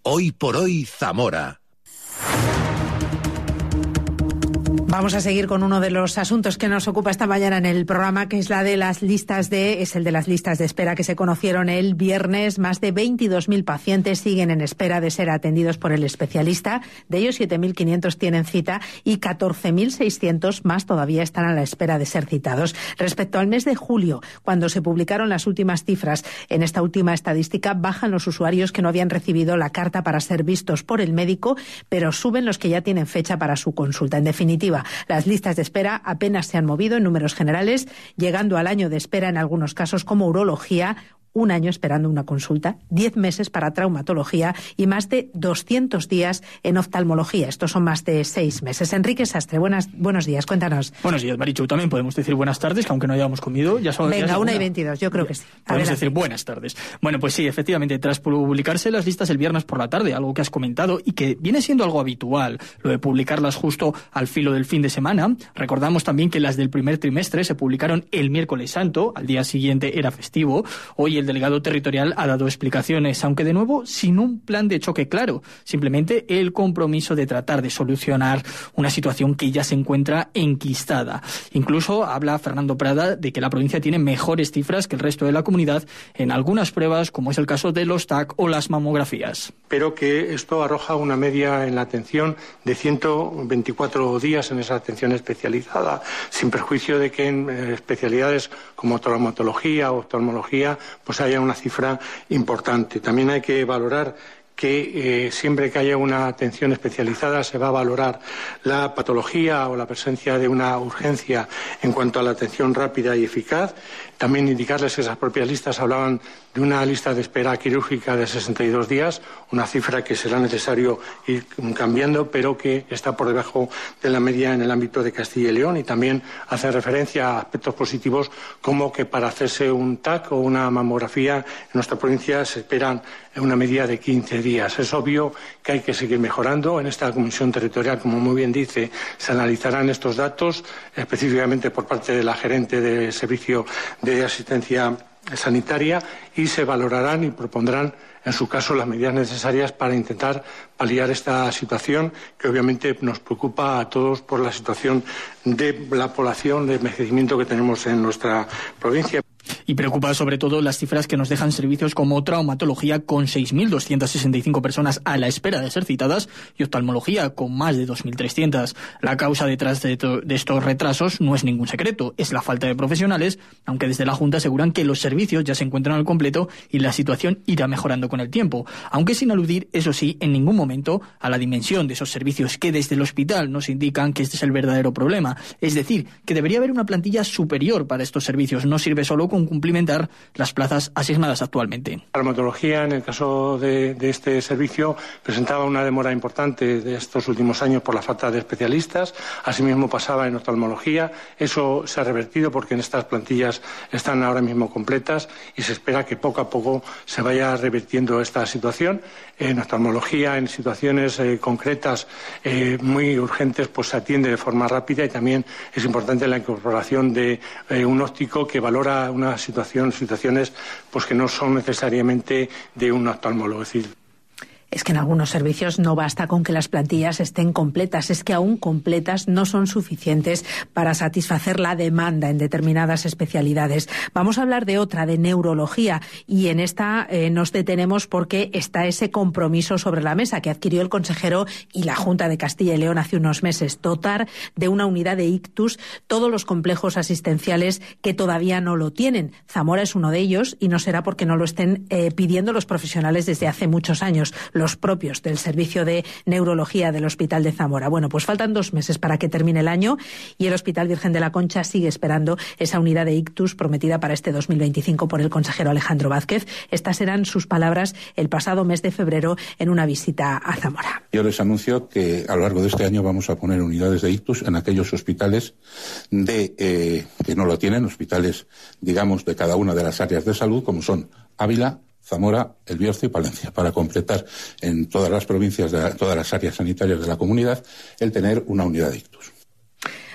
Hoy por hoy, Zamora. Vamos a seguir con uno de los asuntos que nos ocupa esta mañana en el programa, que es el de las listas de espera que se conocieron el viernes. Más de 22.000 pacientes siguen en espera de ser atendidos por el especialista. De ellos, 7.500 tienen cita y 14.600 más todavía están a la espera de ser citados. Respecto al mes de julio, cuando se publicaron las últimas cifras, en esta última estadística bajan los usuarios que no habían recibido la carta para ser vistos por el médico, pero suben los que ya tienen fecha para su consulta. En definitiva, las listas de espera apenas se han movido en números generales, llegando al año de espera en algunos casos como urología, 1 año esperando una consulta, 10 meses para traumatología y más de 200 días en oftalmología. Estos son más de 6 meses. Enrique Sastre, buenos días, cuéntanos. Buenos días, Marichu. También podemos decir buenas tardes, que aunque no hayamos comido, ya son... Venga, ya 1:22, yo creo que sí. Podemos decir buenas tardes. Bueno, pues sí, efectivamente, tras publicarse las listas el viernes por la tarde, algo que has comentado y que viene siendo algo habitual, lo de publicarlas justo al filo del fin de semana. Recordamos también que las del primer trimestre se publicaron el miércoles santo, al día siguiente era festivo. Hoy el delegado territorial ha dado explicaciones, aunque de nuevo sin un plan de choque claro, simplemente el compromiso de tratar de solucionar una situación que ya se encuentra enquistada. Incluso habla Fernando Prada de que la provincia tiene mejores cifras que el resto de la comunidad en algunas pruebas, como es el caso de los TAC o las mamografías. Pero que esto arroja una media en la atención de 124 días en esa atención especializada, sin perjuicio de que en especialidades como traumatología o oftalmología pues haya una cifra importante. También hay que valorar que siempre que haya una atención especializada se va a valorar la patología o la presencia de una urgencia en cuanto a la atención rápida y eficaz. También indicarles que esas propias listas hablaban de una lista de espera quirúrgica de 62 días, una cifra que será necesario ir cambiando, pero que está por debajo de la media en el ámbito de Castilla y León, y también hace referencia a aspectos positivos como que para hacerse un TAC o una mamografía en nuestra provincia se esperan una media de 15 días. Es obvio que hay que seguir mejorando. En esta comisión territorial, como muy bien dice, se analizarán estos datos, específicamente por parte de la gerente de servicio de asistencia sanitaria, y se valorarán y propondrán en su caso las medidas necesarias para intentar paliar esta situación que obviamente nos preocupa a todos por la situación de la población de envejecimiento que tenemos en nuestra provincia. Y preocupa sobre todo las cifras que nos dejan servicios como traumatología, con 6.265 personas a la espera de ser citadas, y oftalmología, con más de 2.300. La causa detrás de estos retrasos no es ningún secreto, es la falta de profesionales, aunque desde la Junta aseguran que los servicios ya se encuentran al completo y la situación irá mejorando con el tiempo, aunque sin aludir, eso sí, en ningún momento a la dimensión de esos servicios, que desde el hospital nos indican que este es el verdadero problema. Es decir, que debería haber una plantilla superior para estos servicios. No sirve solo con cumplimentar las plazas asignadas actualmente. La traumatología, en el caso de este servicio, presentaba una demora importante de estos últimos años por la falta de especialistas. Asimismo pasaba en oftalmología. Eso se ha revertido porque en estas plantillas están ahora mismo completas y se espera que poco a poco se vaya revirtiendo esta situación. En oftalmología, en situaciones concretas muy urgentes, pues se atiende de forma rápida, y también es importante la incorporación de un óptico que valora unas situaciones pues que no son necesariamente de un oftalmólogo. Es que en algunos servicios no basta con que las plantillas estén completas, es que aún completas no son suficientes para satisfacer la demanda en determinadas especialidades. Vamos a hablar de otra, de neurología, y en esta nos detenemos porque está ese compromiso sobre la mesa que adquirió el consejero y la Junta de Castilla y León hace unos meses: dotar de una unidad de ictus todos los complejos asistenciales que todavía no lo tienen. Zamora es uno de ellos, y no será porque no lo estén pidiendo los profesionales desde hace muchos años, los propios del servicio de neurología del Hospital de Zamora. Bueno, pues faltan 2 meses para que termine el año y el Hospital Virgen de la Concha sigue esperando esa unidad de ictus prometida para este 2025 por el consejero Alejandro Vázquez. Estas eran sus palabras el pasado mes de febrero en una visita a Zamora. Yo les anuncio que a lo largo de este año vamos a poner unidades de ictus en aquellos hospitales que no lo tienen, hospitales, digamos, de cada una de las áreas de salud, como son Ávila, Zamora, El Bierzo y Palencia, para completar en todas las provincias, todas las áreas sanitarias de la comunidad, el tener una unidad de ictus.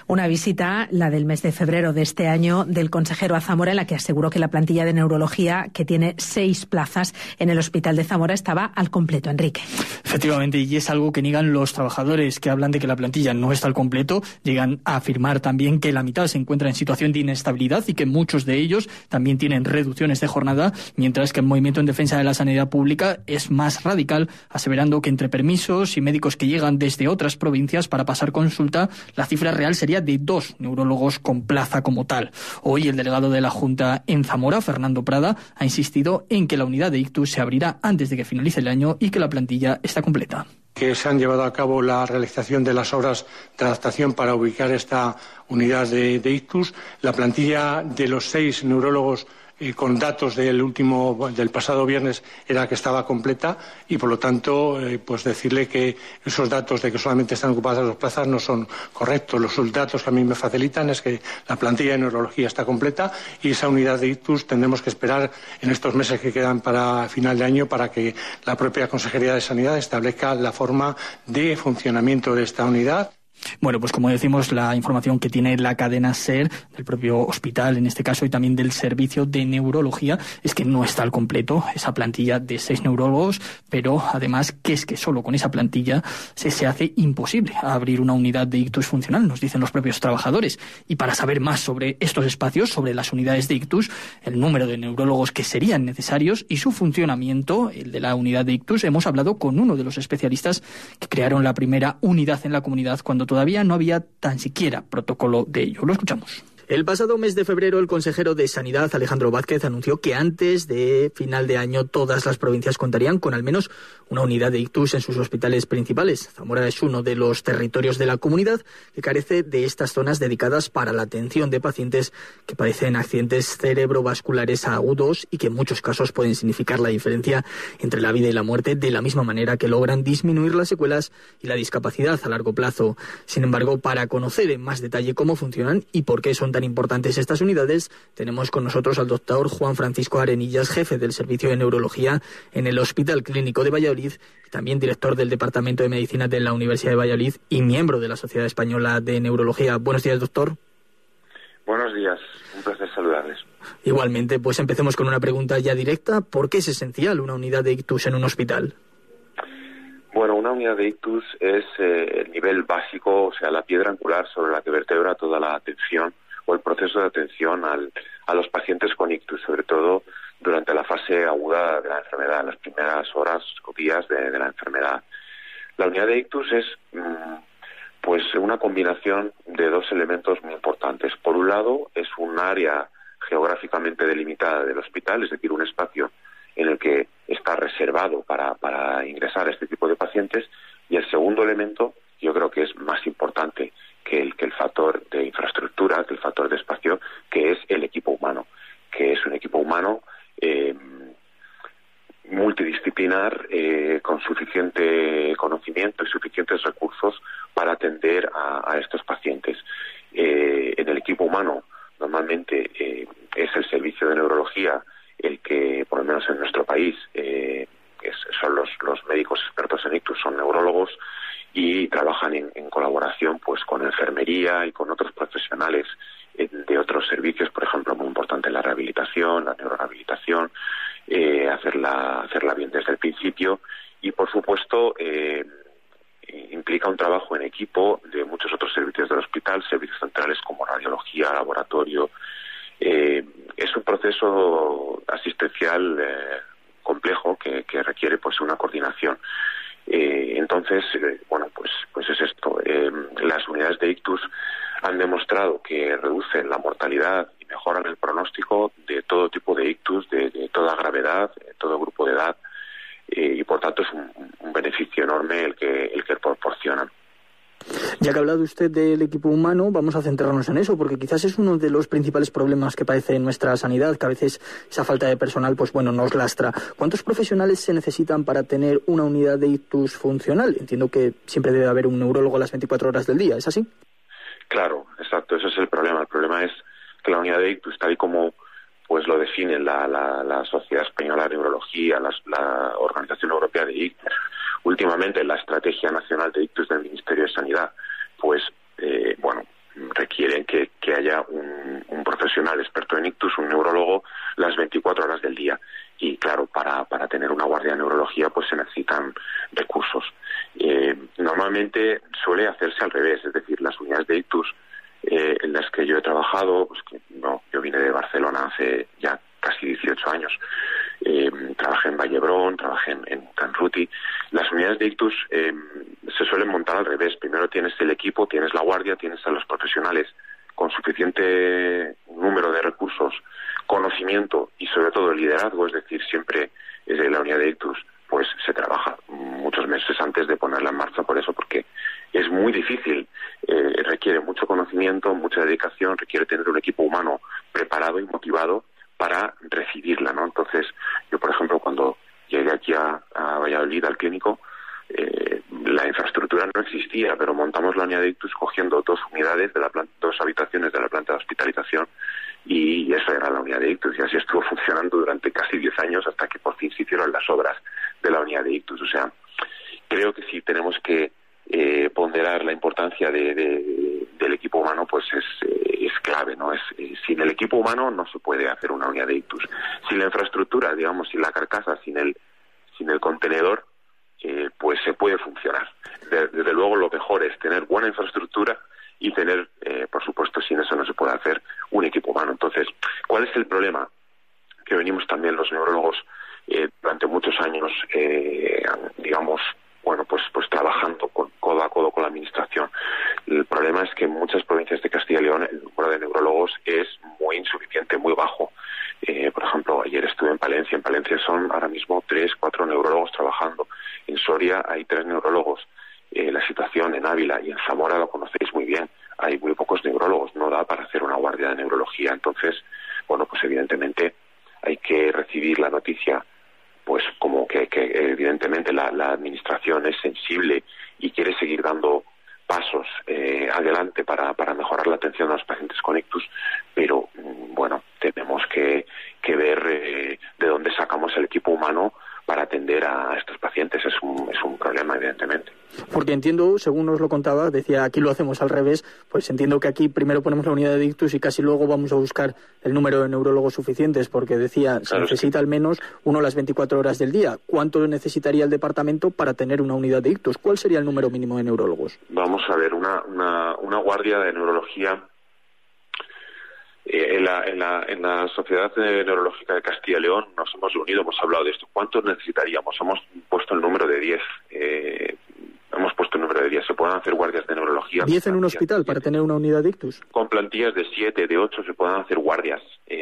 Una visita, la del mes de febrero de este año, del consejero a Zamora, en la que aseguró que la plantilla de neurología, que tiene 6 plazas en el Hospital de Zamora, estaba al completo. Enrique. Efectivamente, y es algo que niegan los trabajadores, que hablan de que la plantilla no está al completo. Llegan a afirmar también que la mitad se encuentra en situación de inestabilidad y que muchos de ellos también tienen reducciones de jornada, mientras que el Movimiento en Defensa de la Sanidad Pública es más radical, aseverando que entre permisos y médicos que llegan desde otras provincias para pasar consulta, la cifra real sería de 2 neurólogos con plaza como tal. Hoy el delegado de la Junta en Zamora, Fernando Prada, ha insistido en que la unidad de ictus se abrirá antes de que finalice el año y que la plantilla está completa. Que se han llevado a cabo la realización de las obras de adaptación para ubicar esta unidad de ictus. La plantilla de los 6 neurólogos con datos del pasado viernes era que estaba completa y por lo tanto pues decirle que esos datos de que solamente están ocupadas 2 plazas no son correctos. Los datos que a mí me facilitan es que la plantilla de neurología está completa y esa unidad de ictus tendremos que esperar en estos meses que quedan para final de año para que la propia Consejería de Sanidad establezca la forma de funcionamiento de esta unidad. Bueno, pues como decimos, la información que tiene la cadena SER, del propio hospital en este caso, y también del servicio de neurología, es que no está al completo esa plantilla de 6 neurólogos, pero además que es que solo con esa plantilla se hace imposible abrir una unidad de ictus funcional, nos dicen los propios trabajadores. Y para saber más sobre estos espacios, sobre las unidades de ictus, el número de neurólogos que serían necesarios y su funcionamiento, el de la unidad de ictus, hemos hablado con uno de los especialistas que crearon la primera unidad en la comunidad cuando todavía no había tan siquiera protocolo de ello. Lo escuchamos. El pasado mes de febrero, el consejero de Sanidad, Alejandro Vázquez, anunció que antes de final de año todas las provincias contarían con al menos una unidad de ictus en sus hospitales principales. Zamora es uno de los territorios de la comunidad que carece de estas zonas dedicadas para la atención de pacientes que padecen accidentes cerebrovasculares agudos y que en muchos casos pueden significar la diferencia entre la vida y la muerte, de la misma manera que logran disminuir las secuelas y la discapacidad a largo plazo. Sin embargo, para conocer en más detalle cómo funcionan y por qué son tan importantes estas unidades, tenemos con nosotros al doctor Juan Francisco Arenillas, jefe del Servicio de Neurología en el Hospital Clínico de Valladolid, y también director del Departamento de Medicina de la Universidad de Valladolid y miembro de la Sociedad Española de Neurología. Buenos días, doctor. Buenos días, un placer saludarles. Igualmente, pues empecemos con una pregunta ya directa. ¿Por qué es esencial una unidad de ictus en un hospital? Bueno, una unidad de ictus es el nivel básico, o sea, la piedra angular sobre la que vertebra toda la atención o el proceso de atención a los pacientes con ictus, sobre todo durante la fase aguda de la enfermedad, las primeras horas o días de la enfermedad. La unidad de ictus es pues una combinación de 2 elementos muy importantes. Por un lado, es un área geográficamente delimitada del hospital, es decir, un espacio en el que está reservado para ingresar a este tipo de pacientes. Y el segundo elemento, yo creo que es más importante que el factor de infraestructura, que el factor de espacio, que es el equipo humano, que es un equipo humano multidisciplinar, con suficiente conocimiento y suficientes recursos para atender a estos pacientes. En el equipo humano, normalmente es el servicio de neurología el que, por lo menos en nuestro país, son los médicos expertos en ictus, son neurólogos, y trabajan en colaboración pues con enfermería y con otros profesionales de otros servicios, por ejemplo, muy importante la rehabilitación, la neurorehabilitación, hacerla bien desde el principio, y por supuesto implica un trabajo en equipo de muchos otros servicios del hospital, servicios centrales como radiología, laboratorio. Es un proceso asistencial complejo que requiere pues una coordinación. Entonces, bueno, pues es esto. Las unidades de ictus han demostrado que reducen la mortalidad y mejoran el pronóstico de todo tipo de ictus, de toda gravedad, de todo grupo de edad, y por tanto es un beneficio enorme el que proporcionan. Ya que ha hablado usted del equipo humano, vamos a centrarnos en eso, porque quizás es uno de los principales problemas que padece nuestra sanidad, que a veces esa falta de personal, pues bueno, nos lastra. ¿Cuántos profesionales se necesitan para tener una unidad de ictus funcional? Entiendo que siempre debe haber un neurólogo a las 24 horas del día, ¿es así? Claro, exacto, ese es el problema. El problema es que la unidad de ictus, tal y como pues lo define la Sociedad Española de Neurología, la Organización Europea de Ictus, últimamente la Estrategia Nacional de Ictus del Ministerio de Sanidad, pues normalmente suele hacerse al revés, es decir, las unidades de ictus en las que yo he trabajado, pues yo vine de Barcelona hace ya casi 18 años, trabajé en Vallebrón, trabajé en Canruti. Las unidades de ictus se suelen montar al revés. Primero tienes el equipo, tienes la guardia, tienes a los profesionales con suficiente número de recursos, conocimiento y sobre todo liderazgo, es decir, siempre desde la unidad de ictus pues se trabaja muchos meses antes de ponerla en marcha, por eso, porque es muy difícil, requiere mucho conocimiento, mucha dedicación, requiere tener un equipo humano preparado y motivado para recibirla, ¿no? Entonces, yo, por ejemplo, cuando llegué aquí a Valladolid, al clínico, la infraestructura no existía, pero montamos la unidad de ictus cogiendo dos habitaciones de la planta de hospitalización, y eso era la unidad de ictus, y así estuvo funcionando durante casi 10 años hasta que por fin se hicieron las obras de la unidad de ictus. O sea, creo que sí tenemos que ponderar la importancia del equipo humano, pues es clave, ¿no? Sin el equipo humano no se puede hacer una unidad de ictus. Sin la infraestructura, digamos, sin la carcasa, sin el contenedor, pues se puede funcionar. Desde luego lo mejor es tener buena infraestructura y tener, por supuesto, sin eso no se puede hacer un equipo humano. Entonces, ¿cuál es el problema? Que venimos también los neurólogos durante muchos años, digamos, bueno, pues trabajando codo a codo con la administración. El problema es que en muchas provincias de Castilla y León el número de neurólogos es muy insuficiente, muy bajo. Por ejemplo, ayer estuve en Palencia. En Palencia son ahora mismo 3-4 neurólogos trabajando. En Soria hay 3 neurólogos. La situación en Ávila y en Zamora lo conocéis muy bien. Hay muy pocos neurólogos. No da para hacer una guardia de neurología. Entonces, bueno, pues evidentemente hay que recibir la noticia, pues como que evidentemente la administración es sensible y quiere seguir dando pasos adelante para mejorar la atención a los pacientes con ictus, pero bueno, tenemos que ver de dónde sacamos el equipo humano para atender a estos pacientes. Es un problema, evidentemente. Porque entiendo, según nos lo contaba, decía, aquí lo hacemos al revés, pues entiendo que aquí primero ponemos la unidad de ictus y casi luego vamos a buscar el número de neurólogos suficientes, porque decía, se necesita al menos uno las 24 horas del día. ¿Cuánto necesitaría el departamento para tener una unidad de ictus? ¿Cuál sería el número mínimo de neurólogos? Vamos a ver, una guardia de neurología. En la Sociedad Neurológica de Castilla y León nos hemos reunido, hemos hablado de esto. ¿Cuántos necesitaríamos? Hemos puesto el número de 10. Se pueden hacer guardias de neurología. 10 en un hospital para tener una unidad de ictus. Con plantillas de 7, de 8 se pueden hacer guardias.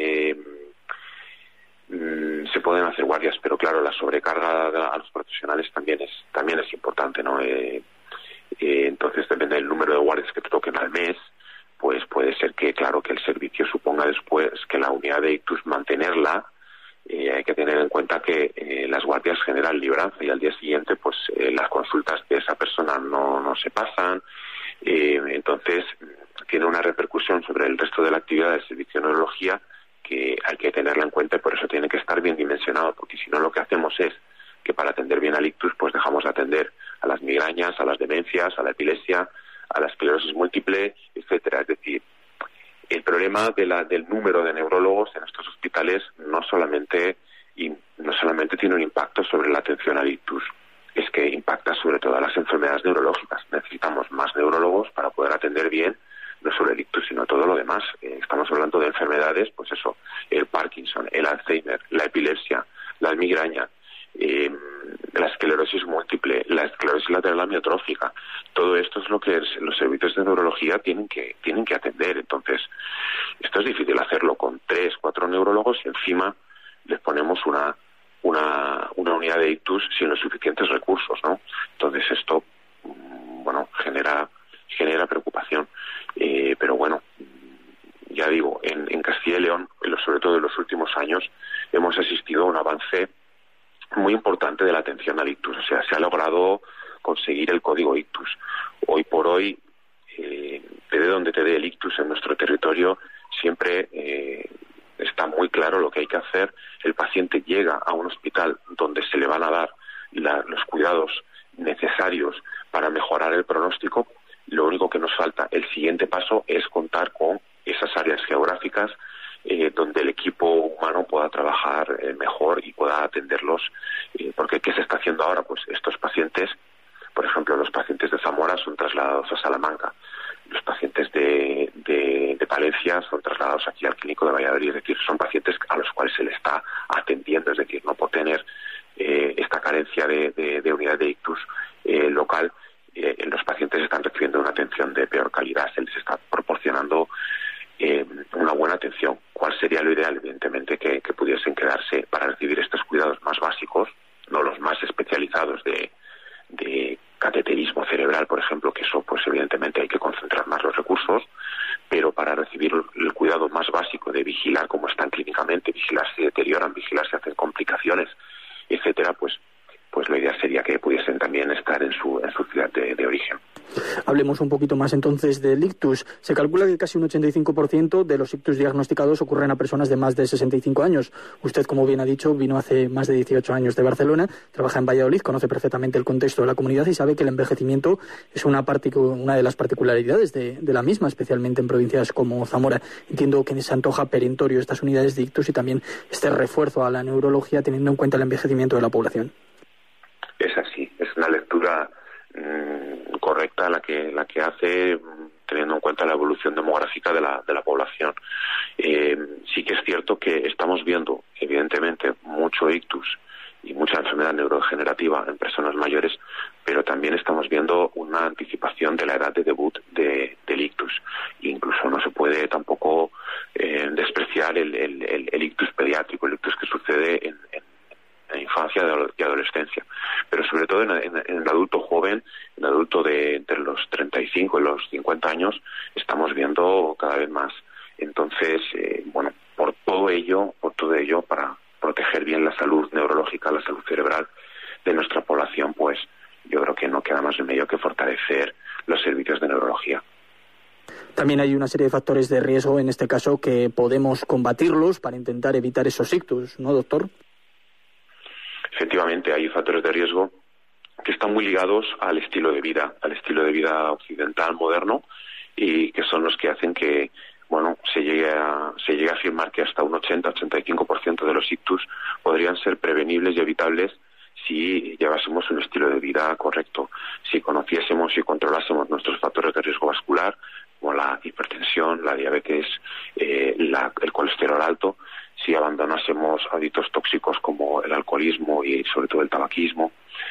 Se pueden hacer guardias, pero claro, la sobrecarga a los profesionales también es importante, ¿no? Entonces, depende del número de guardias que te toquen al mes, pues puede ser que, claro, que el servicio suponga después que la unidad de ictus mantenerla. Hay que tener en cuenta que las guardias generan libranza y al día siguiente pues las consultas de esa persona no se pasan, entonces tiene una repercusión sobre el resto de la actividad del servicio de neurología que hay que tenerla en cuenta, y por eso tiene que estar bien dimensionado, porque si no lo que hacemos es que para atender bien al ictus pues dejamos de atender a las migrañas, a las demencias, a la epilepsia, a la esclerosis múltiple, etcétera. Es decir, el problema del número de neurólogos en estos hospitales no solamente tiene un impacto sobre la atención al ictus, es que impacta sobre todas las enfermedades neurológicas. Necesitamos más neurólogos para poder atender bien no solo el ictus, sino todo lo demás. Estamos hablando de enfermedades, pues eso, el Parkinson, el Alzheimer, la epilepsia, la migraña, la esclerosis múltiple, la esclerosis lateral amiotrófica. Todo esto es lo que los servicios de neurología tienen que atender. Entonces, esto es difícil hacerlo con 3-4 neurólogos y encima les ponemos una unidad de ictus sin los suficientes recursos, ¿no? Entonces esto, bueno, genera preocupación. Pero bueno, ya digo, en Castilla y León, sobre todo en los últimos años, hemos asistido a un avance muy importante de la atención al ictus. O sea, se ha logrado conseguir el código ictus. Hoy por hoy, te dé donde te dé el ictus en nuestro territorio, siempre está muy claro lo que hay que hacer. El paciente llega a un hospital donde se le van a dar los cuidados necesarios para mejorar el pronóstico. Lo único que nos falta, el siguiente paso, es contar con esas áreas geográficas donde el equipo humano pueda trabajar mejor y pueda atenderlos, porque ¿qué se está haciendo ahora? Pues estos pacientes, por ejemplo, los pacientes de Zamora, trasladados a Salamanca. Los pacientes de Palencia son trasladados aquí al Clínico de Valladolid, es decir, son pacientes a los cuales se les está atendiendo, es decir, no por tener esta carencia de unidad de ictus local, los pacientes están recibiendo una atención de peor calidad, se les está proporcionando una buena atención. ¿Cuál sería lo ideal? Evidentemente que pudiesen quedarse para recibir estos cuidados más básicos, no los más especializados de cateterismo cerebral, por ejemplo, que eso pues evidentemente hay que concentrar más los recursos, pero para recibir el cuidado más básico de vigilar cómo están clínicamente, vigilar si deterioran, vigilar si hacen complicaciones, etcétera, pues la idea sería que pudiesen también estar en su ciudad de origen. Hablemos un poquito más entonces del ictus. Se calcula que casi un 85% de los ictus diagnosticados ocurren a personas de más de 65 años. Usted, como bien ha dicho, vino hace más de 18 años de Barcelona, trabaja en Valladolid, conoce perfectamente el contexto de la comunidad y sabe que el envejecimiento es una de las particularidades de la misma, especialmente en provincias como Zamora. Entiendo que se antoja perentorio estas unidades de ictus y también este refuerzo a la neurología teniendo en cuenta el envejecimiento de la población. Es así, es una lectura correcta la que hace, teniendo en cuenta la evolución demográfica de la población. Sí que es cierto que estamos viendo, evidentemente, mucho ictus y mucha enfermedad neurodegenerativa en personas mayores, pero también estamos viendo una anticipación de la edad de debut del ictus. Incluso no se puede tampoco despreciar el ictus pediátrico, el ictus que sucede en infancia y adolescencia, pero sobre todo en el adulto joven, en el adulto de entre los 35 y los 50 años, estamos viendo cada vez más. Entonces, por todo ello, para proteger bien la salud neurológica, la salud cerebral de nuestra población, pues yo creo que no queda más remedio que fortalecer los servicios de neurología. También hay una serie de factores de riesgo, en este caso, que podemos combatirlos para intentar evitar esos ictus, ¿no, doctor? Efectivamente, hay factores de riesgo que están muy ligados al estilo de vida occidental moderno, y que son los que hacen que se llegue a afirmar que hasta un 80-85% de los ictus podrían ser prevenibles y evitables si llevásemos un estilo de vida correcto, si conociésemos y controlásemos nuestros factores de riesgo vascular, como la hipertensión, la diabetes, el colesterol alto, si abandonásemos hábitos tóxicos como el alcoholismo y sobre todo el tabaquismo,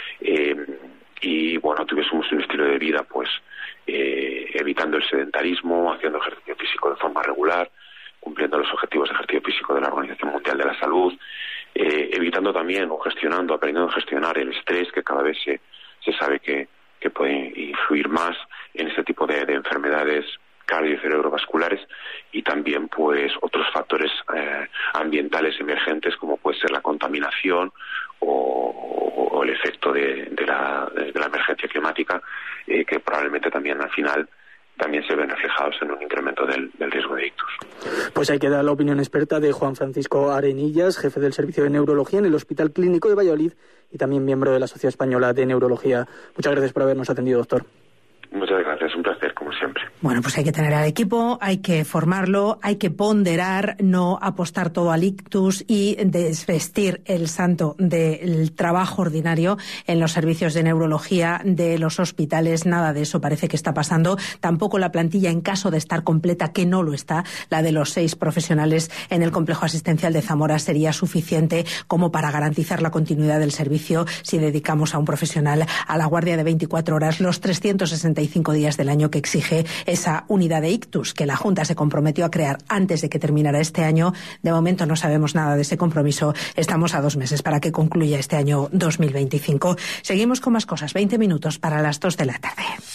y tuviésemos un estilo de vida evitando el sedentarismo, haciendo ejercicio físico de forma regular, cumpliendo los objetivos de ejercicio físico de la Organización Mundial de la Salud, evitando también aprendiendo a gestionar el estrés, que cada vez se sabe que puede influir más en este tipo de enfermedades cardio- y cerebrovasculares, y también otros factores ambientales emergentes, como puede ser la contaminación o el efecto de la emergencia climática, que probablemente también al final también se ven reflejados en un incremento del riesgo de ictus. Pues ahí queda la opinión experta de Juan Francisco Arenillas, jefe del Servicio de Neurología en el Hospital Clínico de Valladolid y también miembro de la Sociedad Española de Neurología. Muchas gracias por habernos atendido, doctor. Muchas gracias, un placer, como siempre. Bueno, pues hay que tener al equipo, hay que formarlo, hay que ponderar, no apostar todo al ictus y desvestir el santo del trabajo ordinario en los servicios de neurología de los hospitales. Nada de eso parece que está pasando. Tampoco la plantilla, en caso de estar completa, que no lo está, la de los 6 profesionales en el complejo asistencial de Zamora, sería suficiente como para garantizar la continuidad del servicio si dedicamos a un profesional a la guardia de 24 horas los 365 días del año que exige esa unidad de ictus que la Junta se comprometió a crear antes de que terminara este año. De momento no sabemos nada de ese compromiso. Estamos a 2 meses para que concluya este año 2025. Seguimos con más cosas. 20 minutos para las 2 de la tarde.